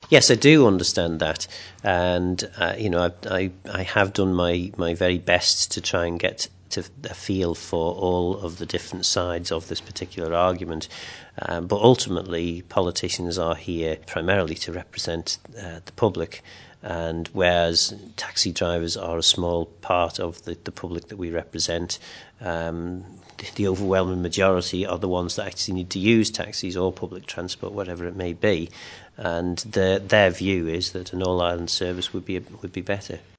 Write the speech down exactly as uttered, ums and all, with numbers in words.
Yes, I do understand that, and uh, you know, I, I I have done my my very best to try and get to a feel for all of the different sides of this particular argument. Um, but ultimately, politicians are here primarily to represent uh, the public, and whereas taxi drivers are a small part of the, the public that we represent, um, the, the overwhelming majority are the ones that actually need to use taxis or public transport, whatever it may be. And the, their view is that an all-island service would be would be better.